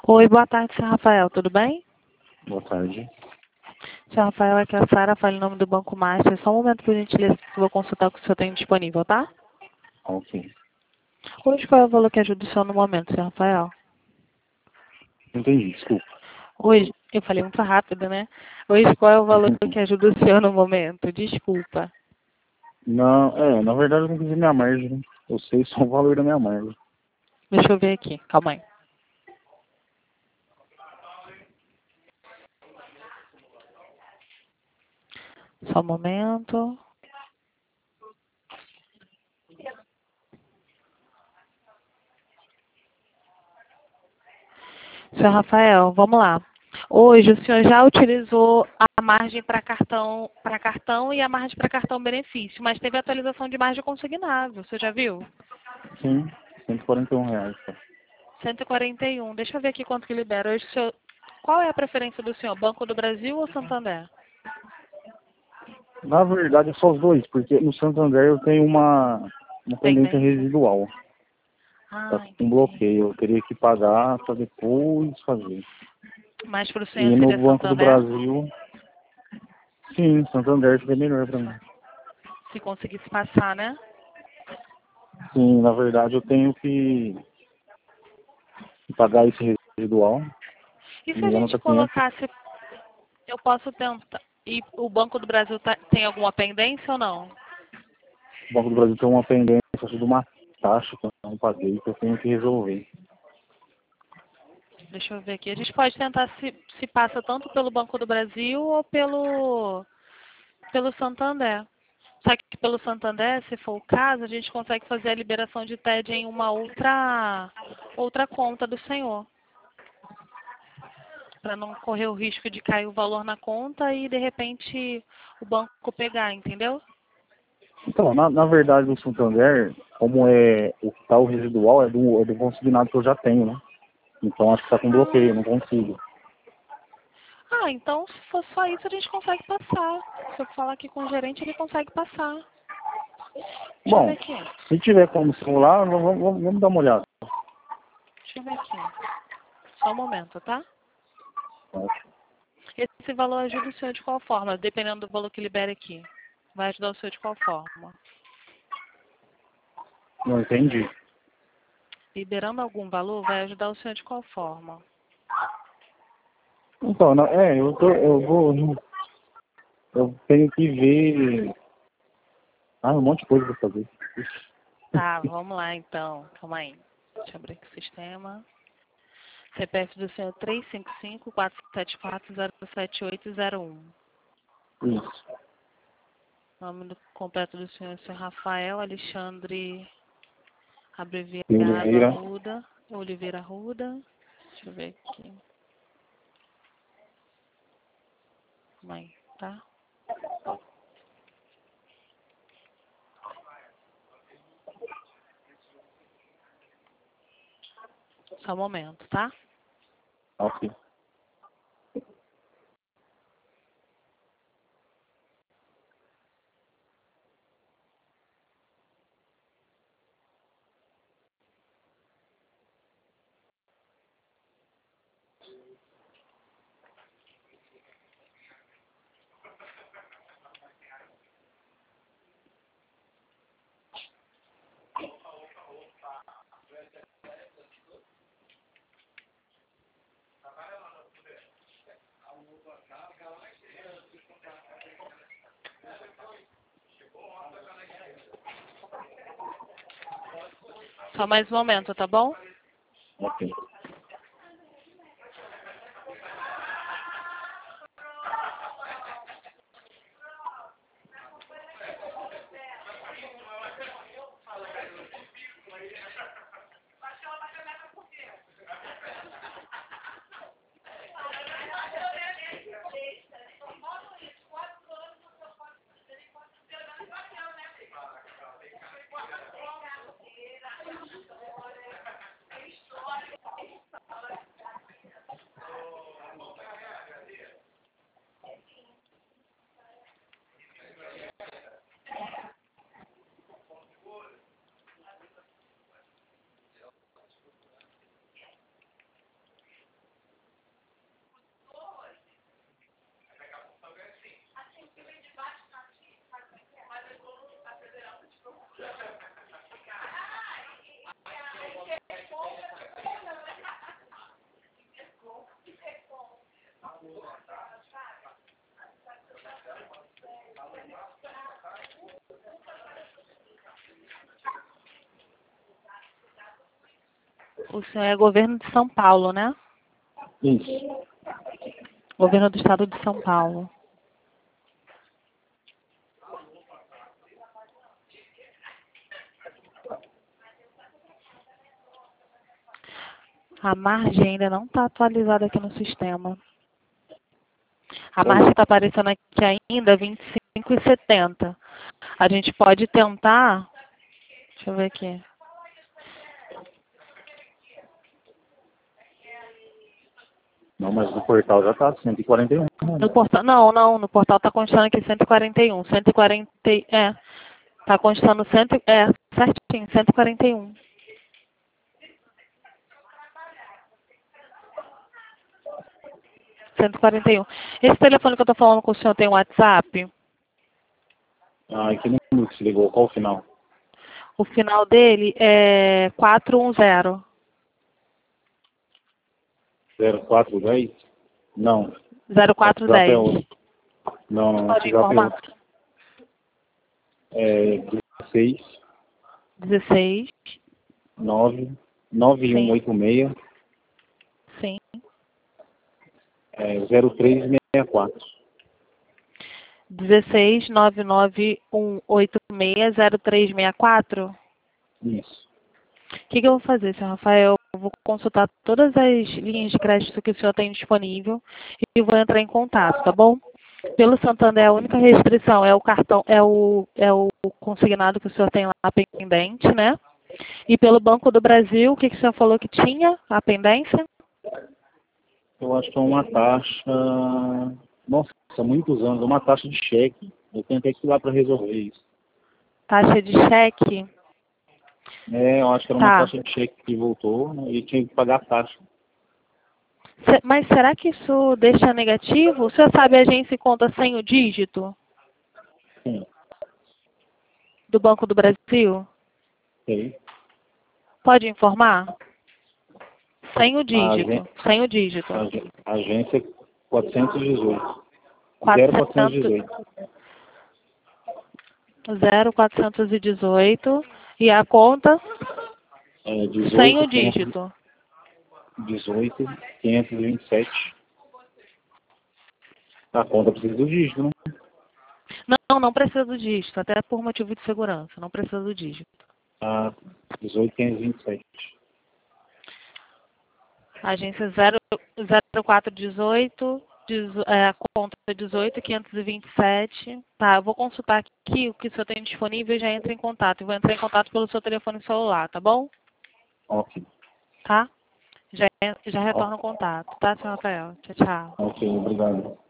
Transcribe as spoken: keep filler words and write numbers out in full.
Oi, boa tarde, senhor Rafael, tudo bem? Boa tarde. Senhor Rafael, aqui é a Sara, fala em nome do Banco Master. Só um momento, por gentileza, que eu vou consultar o que o senhor tem disponível, tá? Ok. Hoje, qual é o valor que ajuda o senhor no momento, senhor Rafael? Entendi, desculpa. Hoje, eu falei muito rápido, né? Hoje, qual é o valor que ajuda o senhor no momento? Desculpa. Não, é, na verdade eu não quis dizer minha margem, né? Eu sei só o valor da minha margem. Deixa eu ver aqui, calma aí. Só um momento. Senhor Rafael, vamos lá. Hoje o senhor já utilizou a margem para cartão, para cartão e a margem para cartão benefício, mas teve atualização de margem consignável, você já viu? Sim, cento e quarenta e um reais, tá? cento e quarenta e um. Deixa eu ver aqui quanto que libera. Hoje, o senhor, qual é a preferência do senhor? Banco do Brasil ou Santander? Na verdade é só os dois, porque no Santander eu tenho uma, uma pendência Pendência? residual. Tá Ah, com entendi. bloqueio. Eu teria que pagar para depois fazer. Mas para o senhor E no seria Banco do Santander? Brasil, sim, Santander seria melhor para mim. Se conseguisse passar, né? Sim, na verdade eu tenho que pagar esse residual. E Se se não a me engano, gente tá quinhentos. colocasse, eu posso tentar. E o Banco do Brasil tá- tem alguma pendência ou não? O Banco do Brasil tem uma pendência de uma taxa que eu não paguei, que eu tenho que resolver. Deixa eu ver aqui. A gente pode tentar se, se passa tanto pelo Banco do Brasil ou pelo, pelo Santander. Só que pelo Santander, se for o caso, a gente consegue fazer a liberação de T E D em uma outra, outra conta do senhor. Para não correr o risco de cair o valor na conta e de repente o banco pegar, entendeu? Então, na, na verdade, o Santander, como é o que tá o residual, é do, é do consignado que eu já tenho, né? Então acho que tá com bloqueio, eu Ah, não consigo. ah, então se for só isso a gente consegue passar. Se eu falar aqui com o gerente, ele consegue passar. Deixa eu ver Bom, aqui. se tiver como simular, vamos, vamos, vamos dar uma olhada. Deixa eu ver aqui. Só um momento, tá? Esse valor ajuda o senhor de qual forma? Dependendo do valor que libere aqui. Vai ajudar o senhor de qual forma? Não entendi. Liberando algum valor, vai ajudar o senhor de qual forma? Então, não, é, eu, tô, eu vou. Eu tenho que ver. Ah, um monte de coisa pra fazer. Tá, vamos lá então. Calma aí. Deixa eu abrir aqui o sistema. C P F do senhor três cinco cinco, quatro sete quatro, zero sete oito zero um. Isso. Nome do completo do senhor é senhor Rafael Alexandre, abreviado Oliveira. Arruda, Oliveira Arruda. Deixa eu ver aqui. Calma aí, tá? Só um momento, tá? Ok. Só mais um momento, tá bom? Ok. O senhor é governo de São Paulo, né? Isso. Governo do Estado de São Paulo. A margem ainda não está atualizada aqui no sistema. A margem está aparecendo aqui ainda vinte e cinco e setenta. A gente pode tentar... Deixa eu ver aqui. Não, mas no portal já está cento e quarenta e um. No portal, não, não, no portal está constando aqui cento e quarenta e um. cento e quarenta, é, está constando cem, é, certinho, cento e quarenta e um. cento e quarenta e um. Esse telefone que eu estou falando com o senhor tem um WhatsApp? Ah, e que número que se ligou? Qual o final? O final dele é quatro um zero. zero quatro dez? Não. zero quatro WhatsApp é dez. outro. Não, não, Pode WhatsApp é informar? outro. É dezesseis, dezesseis. nove, nove um Sim. oito seis, Sim. é, zero três seis quatro. dezesseis, nove nove um oito seis, zero três seis quatro. Isso. O que, que eu vou fazer, senhor Rafael? Eu vou consultar todas as linhas de crédito que o senhor tem disponível e vou entrar em contato, tá bom? Pelo Santander, a única restrição é o cartão, é o, é o consignado que o senhor tem lá pendente, né? E pelo Banco do Brasil, o que, que o senhor falou que tinha a pendência? Eu acho que é uma taxa... Nossa, há muitos anos, é uma taxa de cheque. Eu tenho até que ir lá para resolver isso. Taxa de cheque? É, eu acho que era uma Tá. taxa de cheque que voltou, né, e tinha que pagar a taxa. Se- Mas será que isso deixa negativo? O senhor sabe a agência e conta sem o dígito Sim, do Banco do Brasil? sei. Pode informar? Sem o A, dígito. agen- Sem o dígito. a, agen- a agência quatrocentos e dezoito. zero quatrocentos e quatrocentos, dezoito. zero quatrocentos e dezoito. E a conta É, sem dezoito, o dígito. dezoito, quinhentos e vinte e sete. A conta precisa do dígito, né? Não, não precisa do dígito. Até por motivo de segurança. Não precisa do dígito. A dezoito, quinhentos e vinte e sete. Agência zero quatro dezoito. É, a conta é dezoito, quinhentos e vinte e sete. Tá, eu vou consultar aqui o que o senhor tem disponível e já entra em contato. Eu vou entrar em contato pelo seu telefone celular, tá bom? Ok. Tá? Já, já retorno o Ok, contato, tá, senhor Rafael? Tchau, tchau. ok, obrigado.